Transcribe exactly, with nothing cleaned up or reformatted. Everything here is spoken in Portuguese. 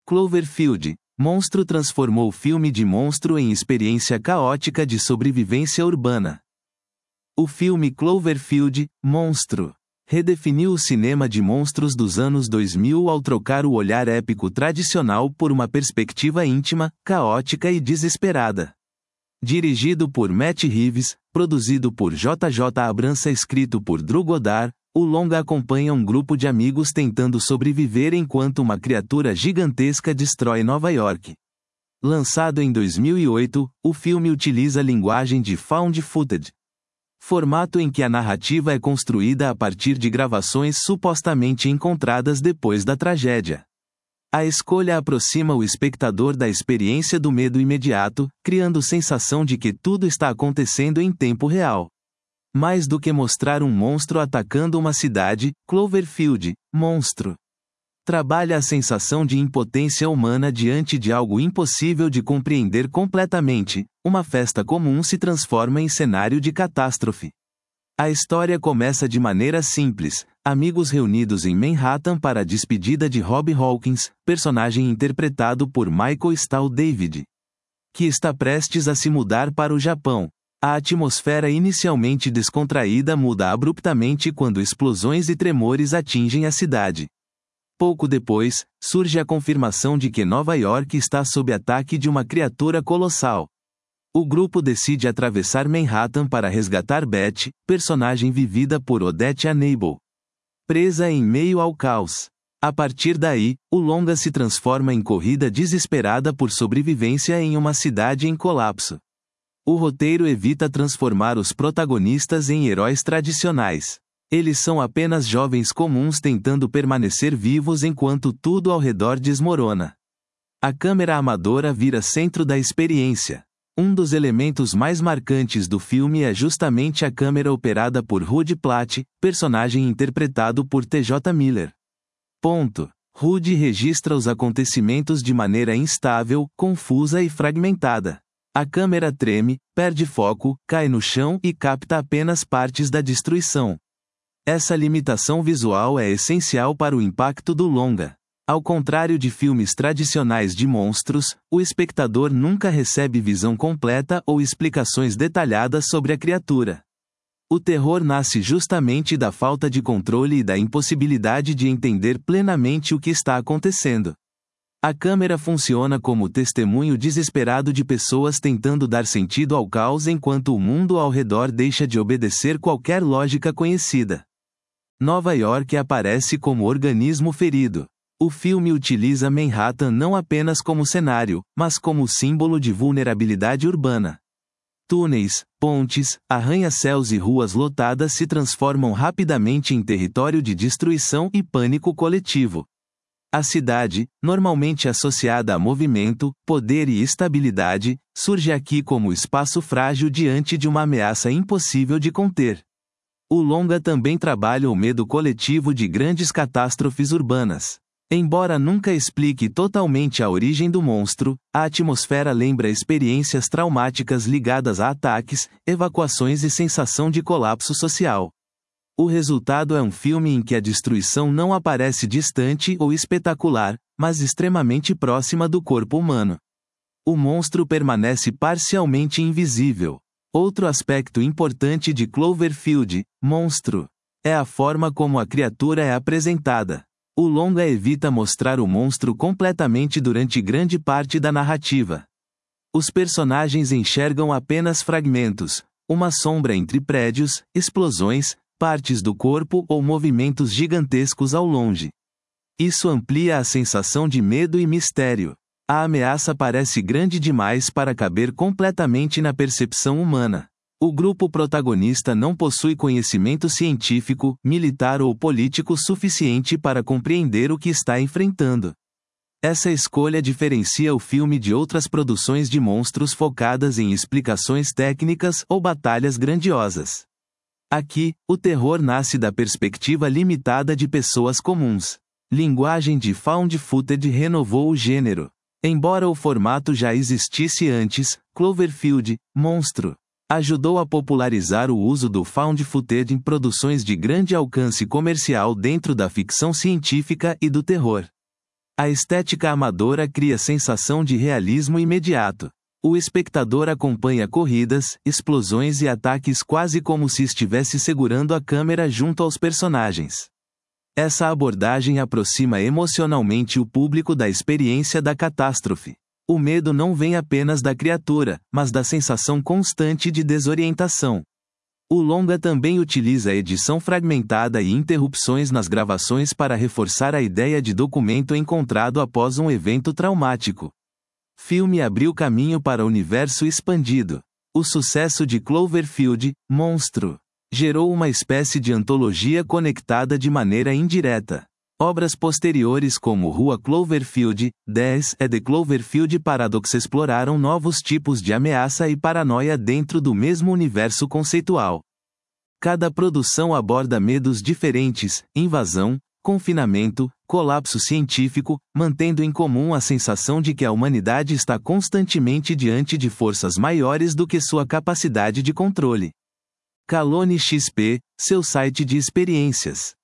Cloverfield, Monstro transformou o filme de monstro em experiência caótica de sobrevivência urbana. O filme Cloverfield, Monstro, redefiniu o cinema de monstros dos anos dois mil ao trocar o olhar épico tradicional por uma perspectiva íntima, caótica e desesperada. Dirigido por Matt Reeves, produzido por J J Abrams e escrito por Drew Goddard, o longa acompanha um grupo de amigos tentando sobreviver enquanto uma criatura gigantesca destrói Nova York. Lançado em dois mil e oito, o filme utiliza a linguagem de found footage, formato em que a narrativa é construída a partir de gravações supostamente encontradas depois da tragédia. A escolha aproxima o espectador da experiência do medo imediato, criando sensação de que tudo está acontecendo em tempo real. Mais do que mostrar um monstro atacando uma cidade, Cloverfield, Monstro, trabalha a sensação de impotência humana diante de algo impossível de compreender completamente. Uma festa comum se transforma em cenário de catástrofe. A história começa de maneira simples, amigos reunidos em Manhattan para a despedida de Rob Hawkins, personagem interpretado por Michael Stahl David, que está prestes a se mudar para o Japão. A atmosfera inicialmente descontraída muda abruptamente quando explosões e tremores atingem a cidade. Pouco depois, surge a confirmação de que Nova York está sob ataque de uma criatura colossal. O grupo decide atravessar Manhattan para resgatar Beth, personagem vivida por Odette Annable, presa em meio ao caos. A partir daí, o longa se transforma em corrida desesperada por sobrevivência em uma cidade em colapso. O roteiro evita transformar os protagonistas em heróis tradicionais. Eles são apenas jovens comuns tentando permanecer vivos enquanto tudo ao redor desmorona. A câmera amadora vira centro da experiência. Um dos elementos mais marcantes do filme é justamente a câmera operada por Rudy Platt, personagem interpretado por T J Miller. Ponto. Rudy registra os acontecimentos de maneira instável, confusa e fragmentada. A câmera treme, perde foco, cai no chão e capta apenas partes da destruição. Essa limitação visual é essencial para o impacto do longa. Ao contrário de filmes tradicionais de monstros, o espectador nunca recebe visão completa ou explicações detalhadas sobre a criatura. O terror nasce justamente da falta de controle e da impossibilidade de entender plenamente o que está acontecendo. A câmera funciona como testemunho desesperado de pessoas tentando dar sentido ao caos enquanto o mundo ao redor deixa de obedecer qualquer lógica conhecida. Nova York aparece como organismo ferido. O filme utiliza Manhattan não apenas como cenário, mas como símbolo de vulnerabilidade urbana. Túneis, pontes, arranha-céus e ruas lotadas se transformam rapidamente em território de destruição e pânico coletivo. A cidade, normalmente associada a movimento, poder e estabilidade, surge aqui como espaço frágil diante de uma ameaça impossível de conter. O longa também trabalha o medo coletivo de grandes catástrofes urbanas. Embora nunca explique totalmente a origem do monstro, a atmosfera lembra experiências traumáticas ligadas a ataques, evacuações e sensação de colapso social. O resultado é um filme em que a destruição não aparece distante ou espetacular, mas extremamente próxima do corpo humano. O monstro permanece parcialmente invisível. Outro aspecto importante de Cloverfield, Monstro, é a forma como a criatura é apresentada. O longa evita mostrar o monstro completamente durante grande parte da narrativa. Os personagens enxergam apenas fragmentos, uma sombra entre prédios, explosões, partes do corpo ou movimentos gigantescos ao longe. Isso amplia a sensação de medo e mistério. A ameaça parece grande demais para caber completamente na percepção humana. O grupo protagonista não possui conhecimento científico, militar ou político suficiente para compreender o que está enfrentando. Essa escolha diferencia o filme de outras produções de monstros focadas em explicações técnicas ou batalhas grandiosas. Aqui, o terror nasce da perspectiva limitada de pessoas comuns. Linguagem de found footage renovou o gênero. Embora o formato já existisse antes, Cloverfield, Monstro, ajudou a popularizar o uso do found footage em produções de grande alcance comercial dentro da ficção científica e do terror. A estética amadora cria sensação de realismo imediato. O espectador acompanha corridas, explosões e ataques quase como se estivesse segurando a câmera junto aos personagens. Essa abordagem aproxima emocionalmente o público da experiência da catástrofe. O medo não vem apenas da criatura, mas da sensação constante de desorientação. O longa também utiliza edição fragmentada e interrupções nas gravações para reforçar a ideia de documento encontrado após um evento traumático. Filme abriu caminho para o universo expandido. O sucesso de Cloverfield, Monstro, gerou uma espécie de antologia conectada de maneira indireta. Obras posteriores como Rua Cloverfield, dez e The Cloverfield Paradox exploraram novos tipos de ameaça e paranoia dentro do mesmo universo conceitual. Cada produção aborda medos diferentes: invasão, confinamento, colapso científico, mantendo em comum a sensação de que a humanidade está constantemente diante de forças maiores do que sua capacidade de controle. Calone X P, seu site de experiências.